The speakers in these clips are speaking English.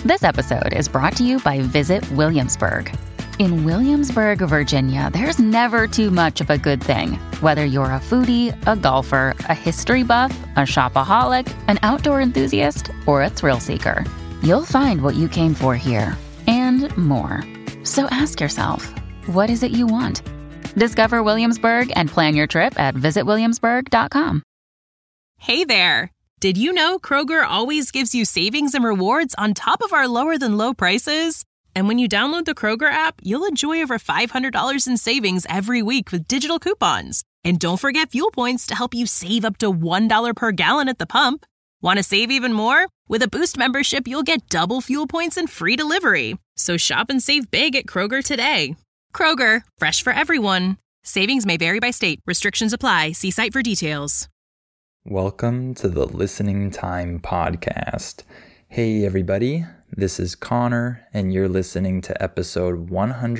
This episode is brought to you by Visit Williamsburg. In Williamsburg, Virginia, there's never too much of a good thing. Whether you're a foodie, a golfer, a history buff, a shopaholic, an outdoor enthusiast, or a thrill seeker, you'll find what you came for here and more. So ask yourself, what is it you want? Discover Williamsburg and plan your trip at visitwilliamsburg.com. Hey there! Did you know Kroger always gives you savings and rewards on top of our lower-than-low prices? And when you download the Kroger app, you'll enjoy over $500 in savings every week with digital coupons. And don't forget fuel points to help you save up to $1 per gallon at the pump. Want to save even more? With a Boost membership, you'll get double fuel points and free delivery. So shop and save big at Kroger today. Kroger, fresh for everyone. Savings may vary by state. Restrictions apply. See site for details. Welcome to the Listening Time Podcast. Hey everybody, this is Connor, and you're listening to episode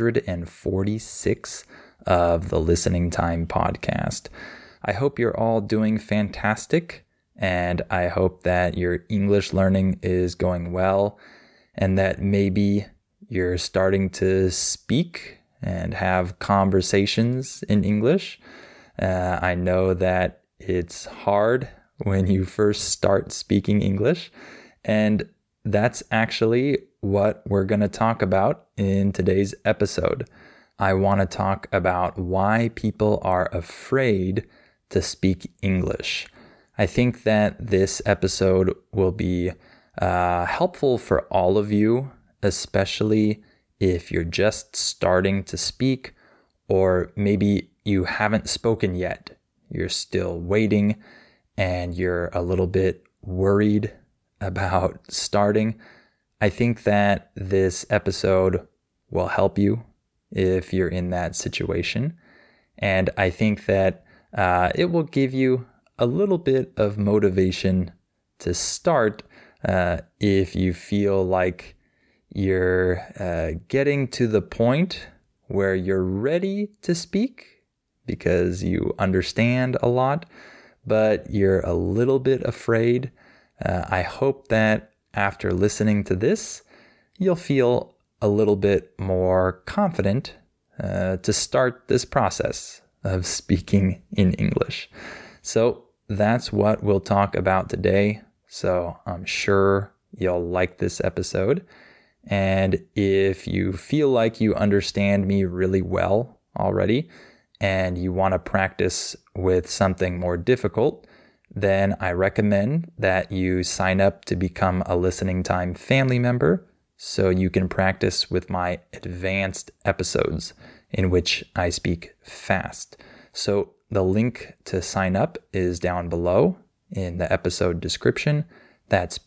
146 of the Listening Time Podcast. I hope you're all doing fantastic, and I hope that your English learning is going well, and that maybe you're starting to speak and have conversations in English. I know that it's hard when you first start speaking English, and that's actually what we're going to talk about in today's episode. I want to talk about why people are afraid to speak English. I think that this episode will be helpful for all of you, especially if you're just starting to speak, or maybe you haven't spoken yet. You're still waiting and you're a little bit worried about starting. I think that this episode will help you if you're in that situation. And I think that it will give you a little bit of motivation to start if you feel like you're getting to the point where you're ready to speak, because you understand a lot, but you're a little bit afraid. I hope that after listening to this, you'll feel a little bit more confident to start this process of speaking in English. So that's what we'll talk about today. So I'm sure you'll like this episode. And if you feel like you understand me really well already, and you want to practice with something more difficult, then I recommend that you sign up to become a Listening Time family member so you can practice with my advanced episodes in which I speak fast. So the link to sign up is down below in the episode description. That's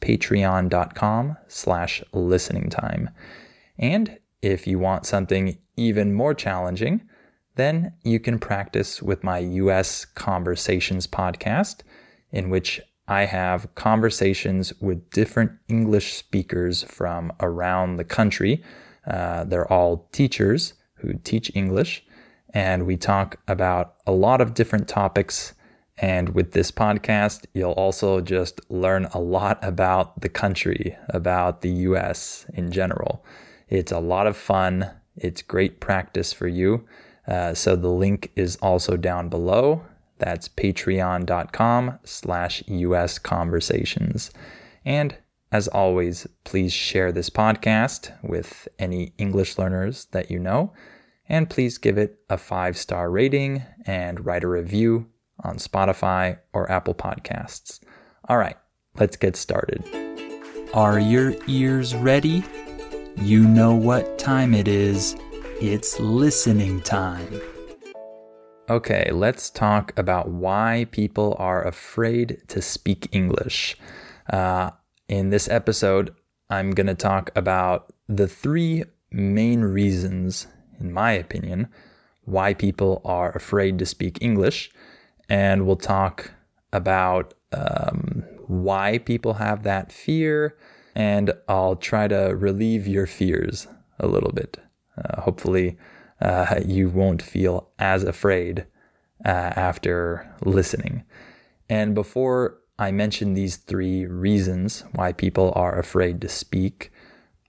patreon.com/listeningtime. And if you want something even more challenging, then you can practice with my US Conversations podcast, in which I have conversations with different English speakers from around the country. They're all teachers who teach English, and we talk about a lot of different topics. And with this podcast, you'll also just learn a lot about the country, about the US in general. It's a lot of fun. It's great practice for you. So the link is also down below. That's patreon.com/US Conversations. And as always, please share this podcast with any English learners that you know. And please give it a 5-star rating and write a review on Spotify or Apple Podcasts. All right, let's get started. Are your ears ready? You know what time it is. It's listening time. Okay, let's talk about why people are afraid to speak English. In this episode, I'm going to talk about the 3 main reasons, in my opinion, why people are afraid to speak English. And we'll talk about why people have that fear, and I'll try to relieve your fears a little bit. Hopefully, you won't feel as afraid after listening. And before I mention these 3 reasons why people are afraid to speak,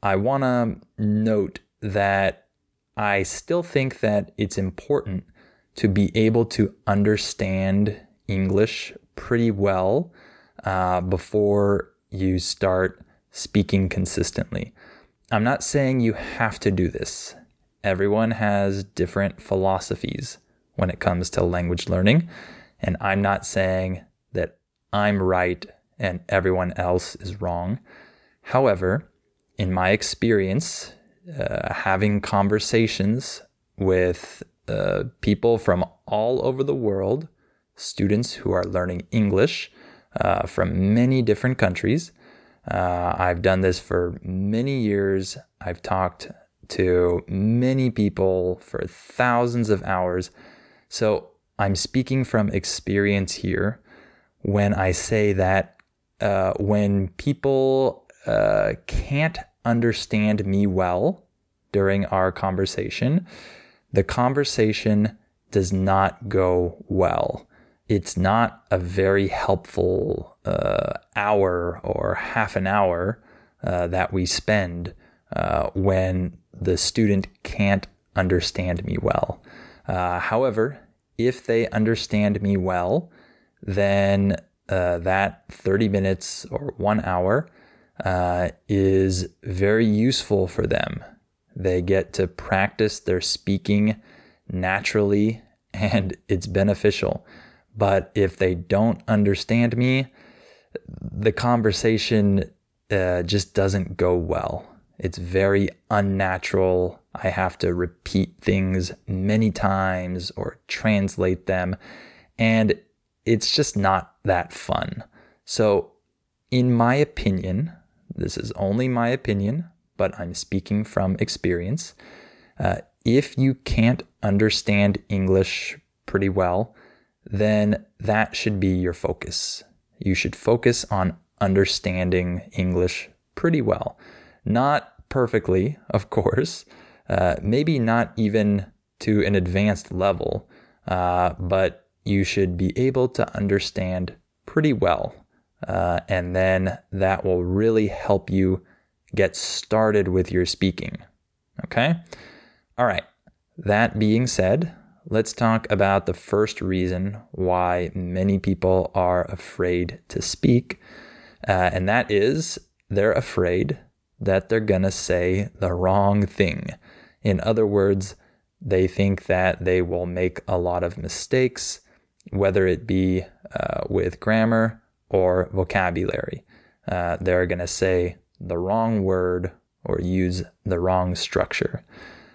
I want to note that I still think that it's important to be able to understand English pretty well before you start speaking consistently. I'm not saying you have to do this. Everyone has different philosophies when it comes to language learning, and I'm not saying that I'm right and everyone else is wrong. However, in my experience, having conversations with people from all over the world, students who are learning English from many different countries. I've done this for many years. I've talked to many people for thousands of hours. So I'm speaking from experience here when I say that when people can't understand me well during our conversation, the conversation does not go well. It's not a very helpful hour or half an hour that we spend when the student can't understand me well. However, if they understand me well, then that 30 minutes or 1 hour is very useful for them. They get to practice their speaking naturally, and it's beneficial. But if they don't understand me, the conversation just doesn't go well. It's very unnatural. I have to repeat things many times or translate them, and it's just not that fun. So, in my opinion, this is only my opinion, but I'm speaking from experience. If you can't understand English pretty well, then that should be your focus. You should focus on understanding English pretty well. Not perfectly, of course, maybe not even to an advanced level, but you should be able to understand pretty well. And then that will really help you get started with your speaking. Okay? All right. That being said, let's talk about the first reason why many people are afraid to speak. And that is they're afraid that they're going to say the wrong thing. In other words, they think that they will make a lot of mistakes, whether it be with grammar or vocabulary. They're going to say the wrong word or use the wrong structure.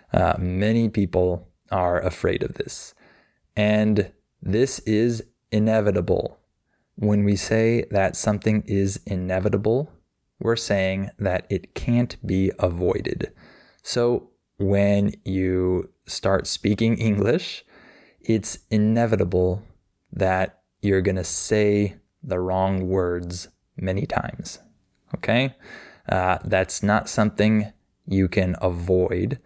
Many people are afraid of this. And this is inevitable. When we say that something is inevitable, we're saying that it can't be avoided. So when you start speaking English, it's inevitable that you're going to say the wrong words many times. Okay? That's not something you can avoid.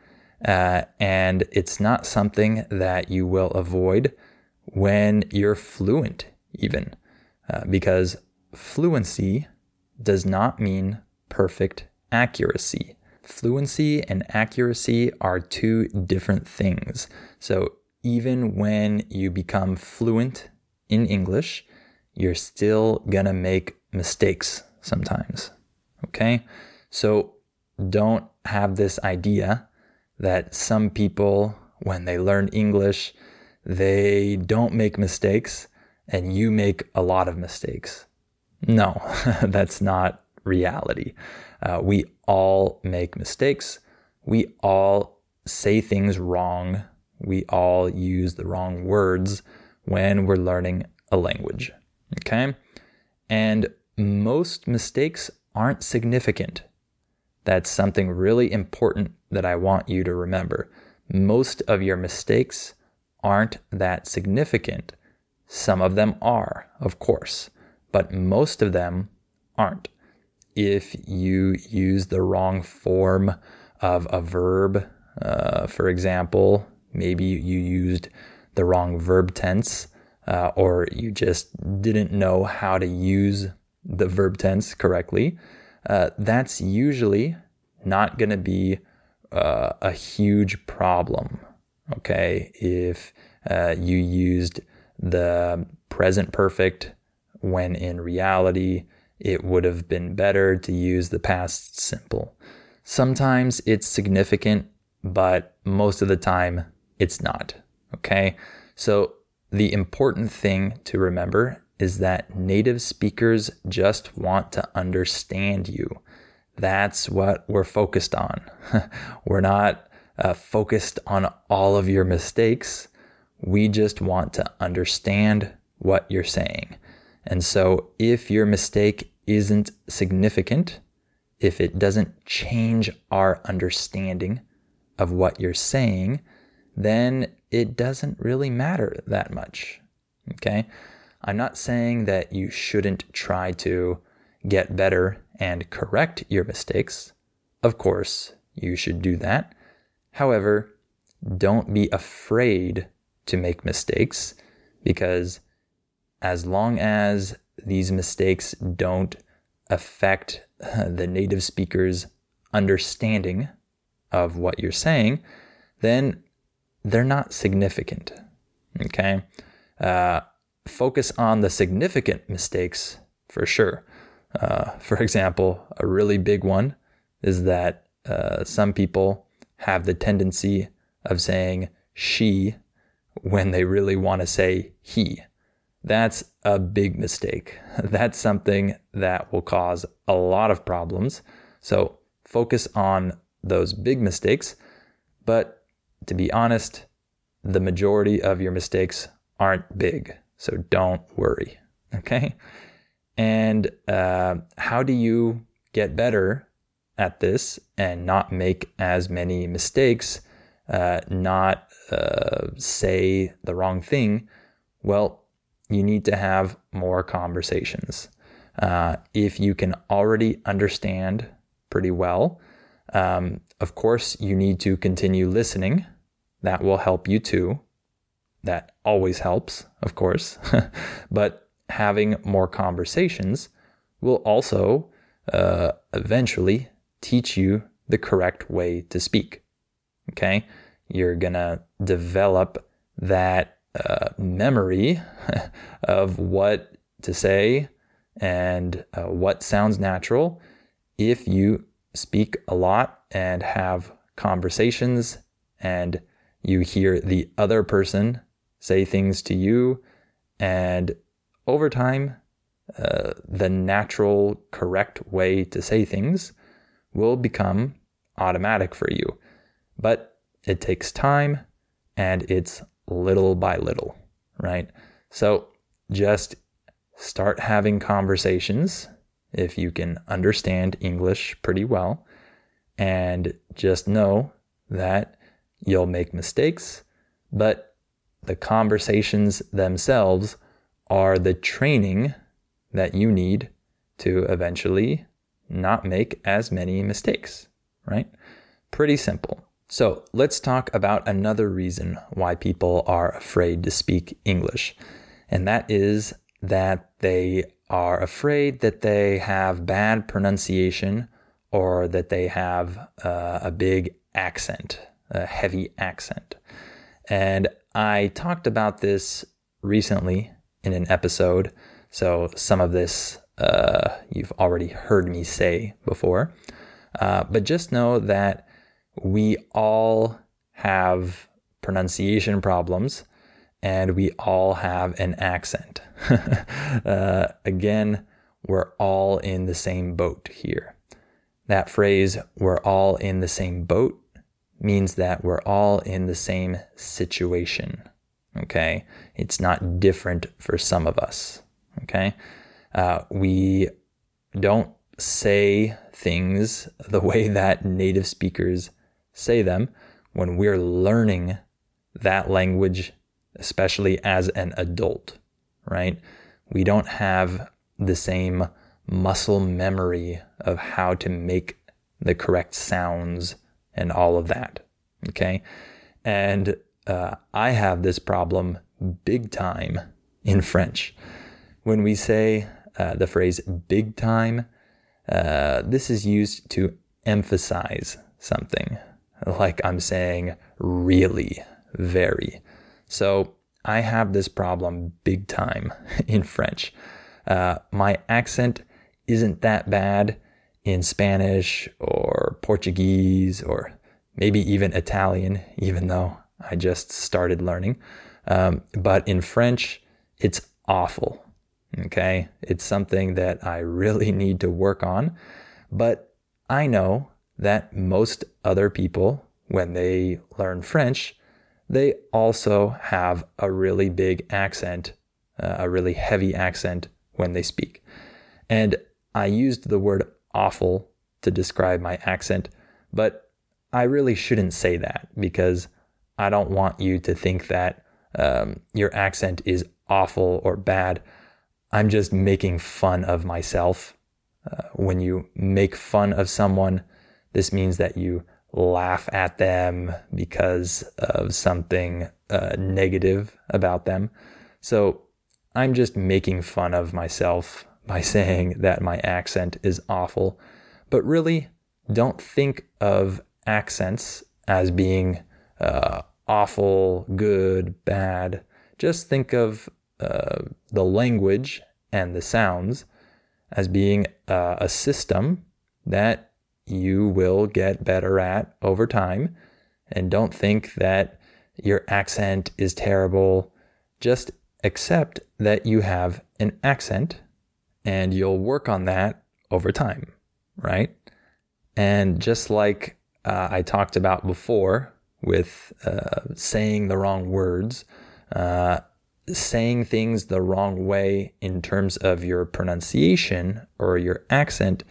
And it's not something that you will avoid when you're fluent, even. Because fluency does not mean perfect accuracy. Fluency and accuracy are two different things. So even when you become fluent in English, you're still gonna make mistakes sometimes. Okay? So don't have this idea that some people, when they learn English, they don't make mistakes and you make a lot of mistakes. No, that's not reality. We all make mistakes. We all say things wrong. We all use the wrong words when we're learning a language. Okay? And most mistakes aren't significant. That's something really important that I want you to remember. Most of your mistakes aren't that significant. Some of them are, of course, but most of them aren't. If you use the wrong form of a verb, for example, maybe you used the wrong verb tense, or you just didn't know how to use the verb tense correctly, that's usually not going to be a huge problem, okay, if you used the present perfect when in reality it would have been better to use the past simple. Sometimes it's significant, but most of the time it's not, okay? So the important thing to remember is that native speakers just want to understand you. That's what we're focused on. We're not focused on all of your mistakes. We just want to understand what you're saying. And so if your mistake isn't significant, if it doesn't change our understanding of what you're saying, then it doesn't really matter that much, okay? I'm not saying that you shouldn't try to get better and correct your mistakes. Of course, you should do that. However, don't be afraid to make mistakes, because as long as these mistakes don't affect the native speaker's understanding of what you're saying, then they're not significant, okay? Focus on the significant mistakes for sure. For example, a really big one is that some people have the tendency of saying she when they really want to say he. That's a big mistake. That's something that will cause a lot of problems. So focus on those big mistakes. But to be honest, the majority of your mistakes aren't big. So don't worry, okay? And how do you get better at this and not make as many mistakes, not say the wrong thing? Well, you need to have more conversations. If you can already understand pretty well, of course, you need to continue listening. That will help you too. That always helps, of course. But having more conversations will also eventually teach you the correct way to speak. Okay? You're going to develop that memory of what to say and what sounds natural if you speak a lot and have conversations and you hear the other person say things to you, and over time, the natural, correct way to say things will become automatic for you. But it takes time, and it's little by little, right? So just start having conversations if you can understand English pretty well, and just know that you'll make mistakes, but the conversations themselves are the training that you need to eventually not make as many mistakes, right? Pretty simple. So let's talk about another reason why people are afraid to speak English. And that is that they are afraid that they have bad pronunciation or that they have a big accent, a heavy accent. And I talked about this recently in an episode, so some of this you've already heard me say before. But just know that we all have pronunciation problems and we all have an accent. Again, we're all in the same boat here. That phrase, we're all in the same boat, means that we're all in the same situation, okay? It's not different for some of us, okay? We don't say things the way that native speakers say them when we're learning that language, especially as an adult, right? We don't have the same muscle memory of how to make the correct sounds and all of that, okay? And I have this problem big time in French. When we say the phrase big time, this is used to emphasize something, like I'm saying really, very. So I have this problem big time in French. My accent isn't that bad in Spanish or Portuguese or maybe even Italian, even though I just started learning. But in French, it's awful. Okay. It's something that I really need to work on. But I know that most other people, when they learn French, they also have a really big accent, a really heavy accent when they speak. And I used the word awful to describe my accent, but I really shouldn't say that because I don't want you to think that your accent is awful or bad. I'm just making fun of myself. When you make fun of someone, this means that you laugh at them because of something negative about them. So I'm just making fun of myself by saying that my accent is awful. But really, don't think of accents as being awful, good, bad. Just think of the language and the sounds as being a system that you will get better at over time. And don't think that your accent is terrible. Just accept that you have an accent and you'll work on that over time, right? And just like I talked about before with saying the wrong words, saying things the wrong way in terms of your pronunciation or your accent,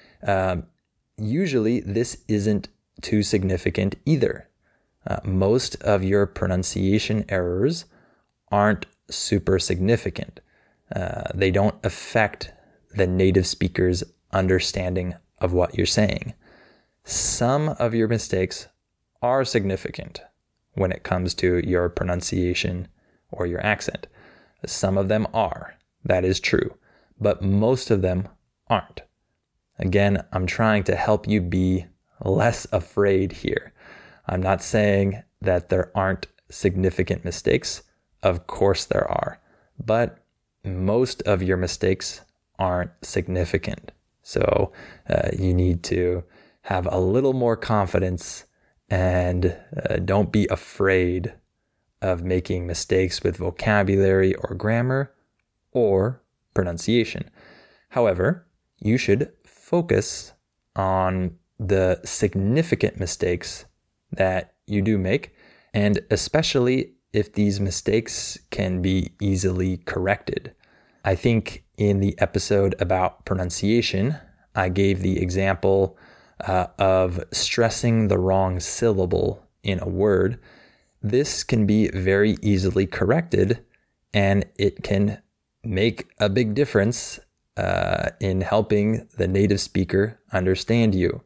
usually this isn't too significant either. Most of your pronunciation errors aren't super significant. They don't affect the native speaker's understanding of what you're saying. Some of your mistakes are significant when it comes to your pronunciation or your accent. Some of them are. That is true. But most of them aren't. Again, I'm trying to help you be less afraid here. I'm not saying that there aren't significant mistakes. Of course there are. But most of your mistakes aren't significant. So you need to have a little more confidence and don't be afraid of making mistakes with vocabulary or grammar or pronunciation. However, you should focus on the significant mistakes that you do make, and especially if these mistakes can be easily corrected. I think in the episode about pronunciation, I gave the example of stressing the wrong syllable in a word. This can be very easily corrected, and it can make a big difference in helping the native speaker understand you.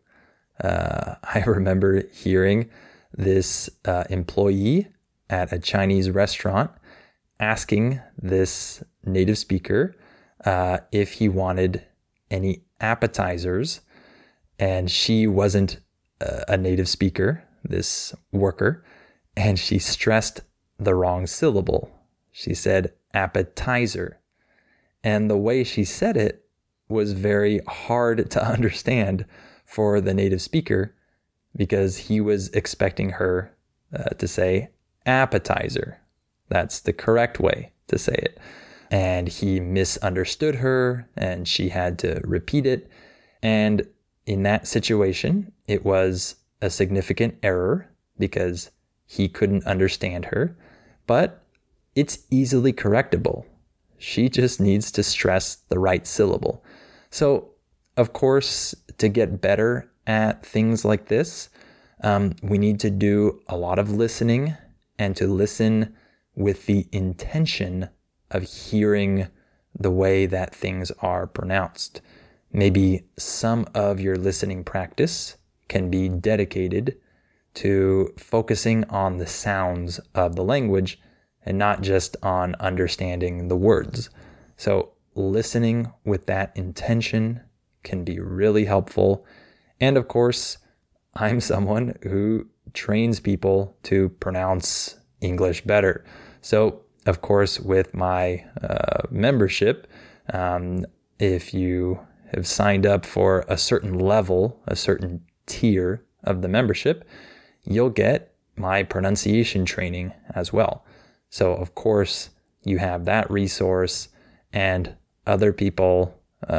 I remember hearing this employee at a Chinese restaurant asking this native speaker if he wanted any appetizers, and she wasn't a native speaker, this worker, and she stressed the wrong syllable. She said appetizer. And the way she said it was very hard to understand for the native speaker because he was expecting her to say appetizer. That's the correct way to say it. And he misunderstood her and she had to repeat it. And in that situation, it was a significant error because he couldn't understand her, but it's easily correctable. She just needs to stress the right syllable. So, of course, to get better at things like this, we need to do a lot of listening and to listen with the intention of hearing the way that things are pronounced. Maybe some of your listening practice can be dedicated to focusing on the sounds of the language and not just on understanding the words. So listening with that intention can be really helpful, And of course, I'm someone who trains people to pronounce English better. So, of course, with my membership, if you have signed up for a certain level, a certain tier of the membership, you'll get my pronunciation training as well. So, of course, you have that resource, and other people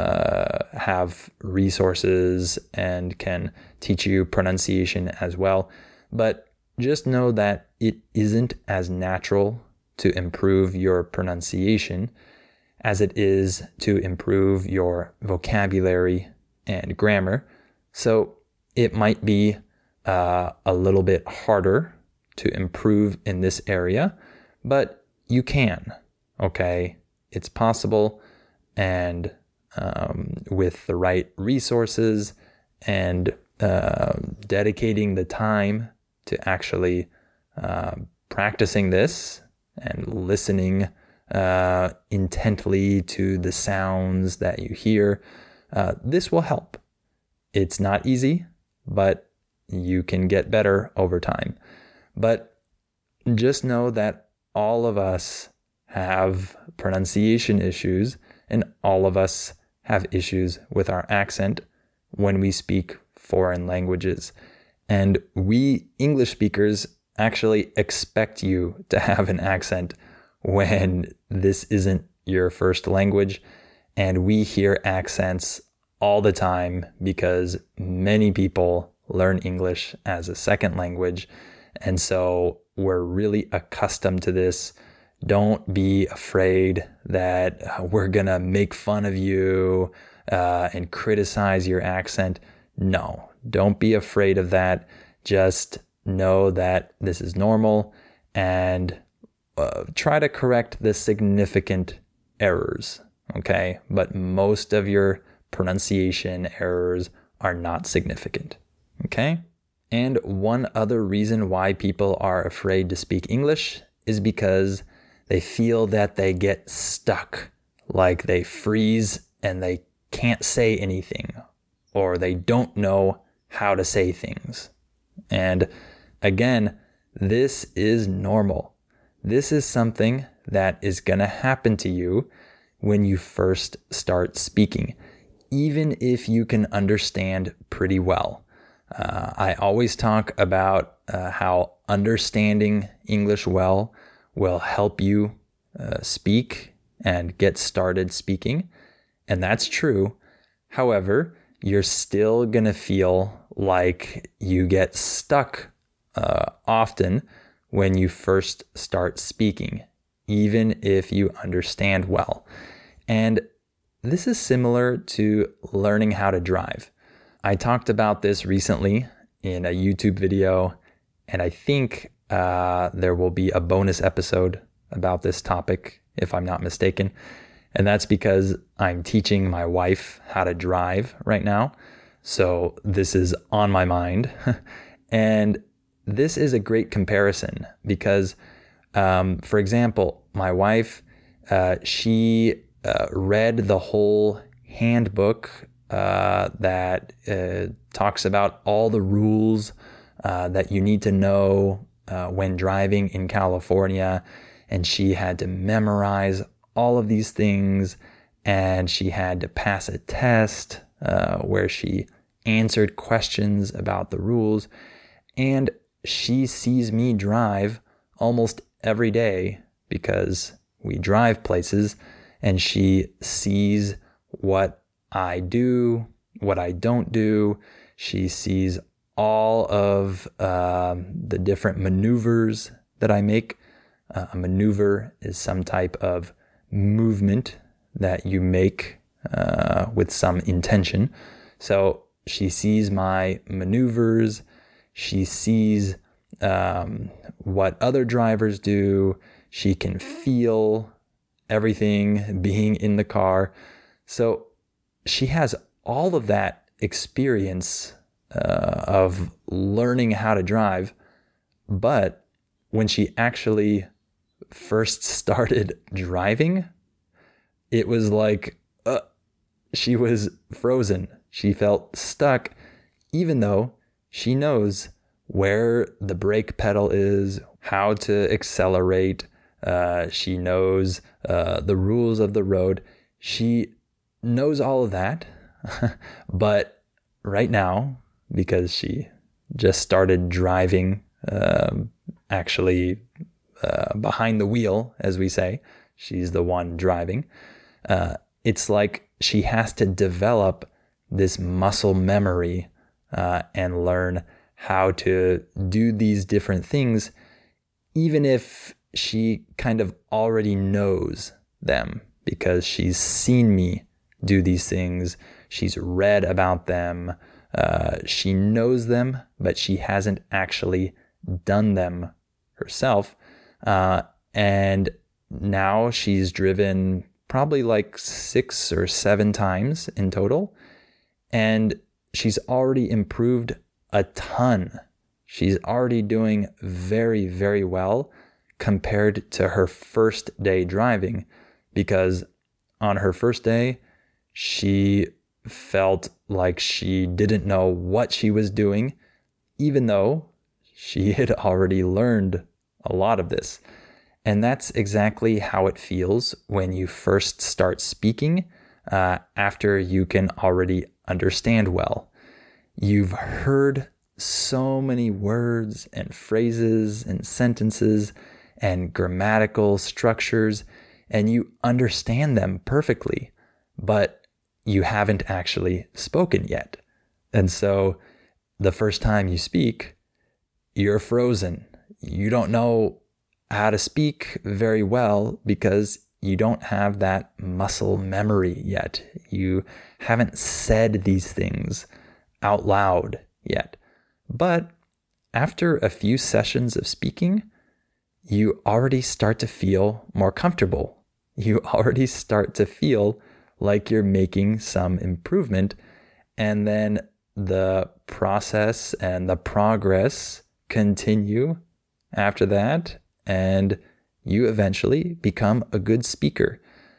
have resources and can teach you pronunciation as well. But just know that it isn't as natural to improve your pronunciation as it is to improve your vocabulary and grammar. So it might be a little bit harder to improve in this area, but you can, okay? It's possible, and with the right resources and dedicating the time to actually practicing this and listening intently to the sounds that you hear, this will help. It's not easy, but you can get better over time. But just know that all of us have pronunciation issues, and all of us have issues with our accent when we speak foreign languages. And we English speakers actually expect you to have an accent when this isn't your first language. And we hear accents all the time because many people learn English as a second language. And so we're really accustomed to this. Don't be afraid that we're going to make fun of you and criticize your accent. No, don't be afraid of that. Just know that this is normal, and try to correct the significant errors, okay? But most of your pronunciation errors are not significant, okay? And one other reason why people are afraid to speak English is because they feel that they get stuck, like they freeze and they can't say anything, or they don't know how to say things. And again, this is normal. This is something that is going to happen to you when you first start speaking, even if you can understand pretty well. I always talk about how understanding English well will help you speak and get started speaking. And that's true. However, you're still going to feel like you get stuck often when you first start speaking, even if you understand well. And this is similar to learning how to drive. I talked about this recently in a YouTube video, and I think there will be a bonus episode about this topic, if I'm not mistaken. And that's because I'm teaching my wife how to drive right now. So this is on my mind. And this is a great comparison because, for example, my wife, she read the whole handbook that talks about all the rules that you need to know when driving in California. And she had to memorize all of these things, and she had to pass a test where she answered questions about the rules. And she sees me drive almost every day because we drive places, and she sees what I do, what I don't do. She sees all of the different maneuvers that I make. A maneuver is some type of movement that you make with some intention. So she sees my maneuvers. She sees what other drivers do. She can feel everything being in the car. So she has all of that experience of learning how to drive. But when she actually first started driving, it was like she was frozen. She felt stuck, even though she knows where the brake pedal is, how to accelerate. She knows the rules of the road. She knows all of that. But right now, because she just started driving, behind the wheel, as we say, she's the one driving. It's like she has to develop this muscle memory and learn how to do these different things, even if she kind of already knows them because she's seen me do these things. She's read about them. She knows them, but she hasn't actually done them herself. And now she's driven probably like 6 or 7 times in total. And she's already improved a ton. She's already doing very, very well compared to her first day driving, because on her first day, she felt like she didn't know what she was doing, even though she had already learned a lot of this. And that's exactly how it feels when you first start speaking after you can already understand well. You've heard so many words and phrases and sentences and grammatical structures, and you understand them perfectly, but you haven't actually spoken yet. And so the first time you speak, you're frozen. You don't know how to speak very well because you don't have that muscle memory yet. You haven't said these things out loud yet. But after a few sessions of speaking, you already start to feel more comfortable. You already start to feel like you're making some improvement. And then the process and the progress continue after that, and you eventually become a good speaker.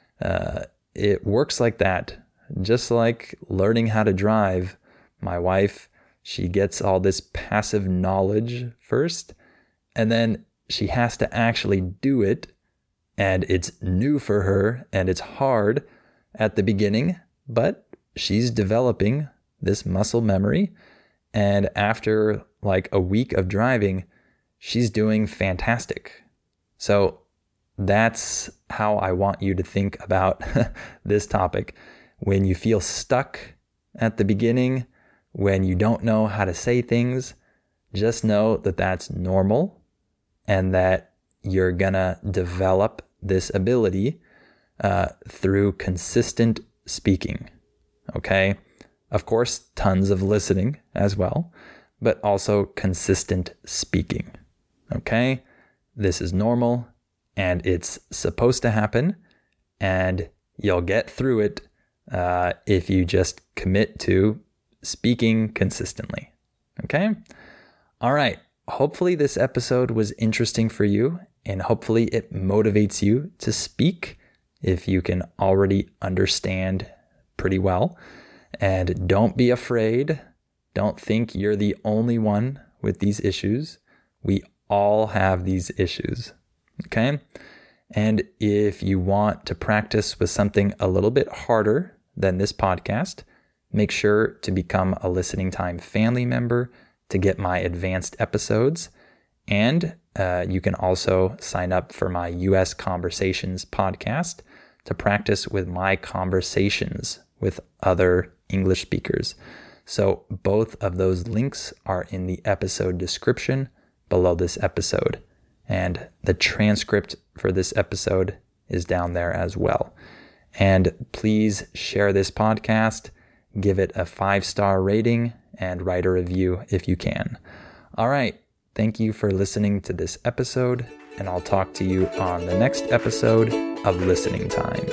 It works like that. Just like learning how to drive. My wife, she gets all this passive knowledge first, and then she has to actually do it. And it's new for her, and it's hard at the beginning, but she's developing this muscle memory. And after like a week of driving, she's doing fantastic. So that's how I want you to think about this topic. When you feel stuck at the beginning, when you don't know how to say things, just know that that's normal and that you're gonna develop this ability through consistent speaking. Okay? Of course, tons of listening as well, but also consistent speaking. Okay? This is normal and it's supposed to happen, and you'll get through it if you just commit to speaking consistently. Okay? All right. Hopefully this episode was interesting for you, and hopefully it motivates you to speak if you can already understand pretty well. And don't be afraid. Don't think you're the only one with these issues. We all have these issues. Okay? And if you want to practice with something a little bit harder than this podcast, make sure to become a Listening Time family member to get my advanced episodes. And you can also sign up for my US Conversations podcast to practice with my conversations with other English speakers. So both of those links are in the episode description below this episode. And the transcript for this episode is down there as well. And please share this podcast, give it a 5-star rating, and write a review if you can. All right. Thank you for listening to this episode, and I'll talk to you on the next episode of Listening Time.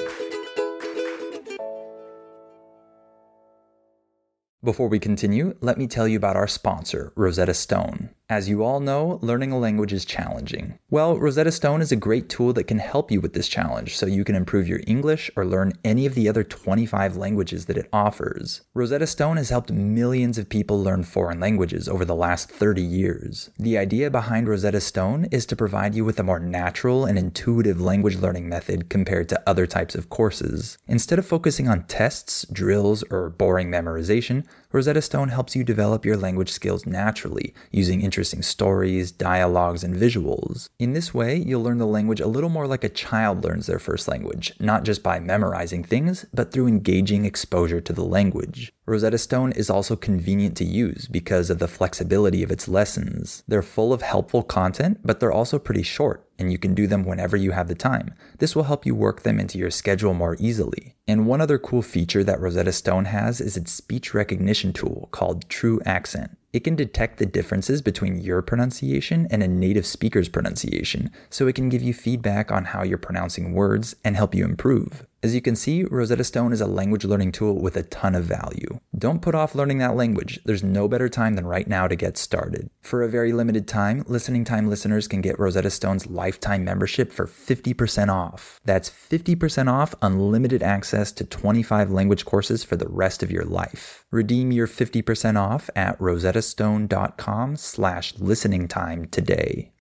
Before we continue, let me tell you about our sponsor, Rosetta Stone. As you all know, learning a language is challenging. Well, Rosetta Stone is a great tool that can help you with this challenge so you can improve your English or learn any of the other 25 languages that it offers. Rosetta Stone has helped millions of people learn foreign languages over the last 30 years. The idea behind Rosetta Stone is to provide you with a more natural and intuitive language learning method compared to other types of courses. Instead of focusing on tests, drills, or boring memorization, Rosetta Stone helps you develop your language skills naturally, using interesting stories, dialogues, and visuals. In this way, you'll learn the language a little more like a child learns their first language, not just by memorizing things, but through engaging exposure to the language. Rosetta Stone is also convenient to use because of the flexibility of its lessons. They're full of helpful content, but they're also pretty short, and you can do them whenever you have the time. This will help you work them into your schedule more easily. And one other cool feature that Rosetta Stone has is its speech recognition tool called True Accent. It can detect the differences between your pronunciation and a native speaker's pronunciation, so it can give you feedback on how you're pronouncing words and help you improve. As you can see, Rosetta Stone is a language learning tool with a ton of value. Don't put off learning that language. There's no better time than right now to get started. For a very limited time, Listening Time listeners can get Rosetta Stone's lifetime membership for 50% off. That's 50% off unlimited access to 25 language courses for the rest of your life. Redeem your 50% off at rosettastone.com/listeningtime today.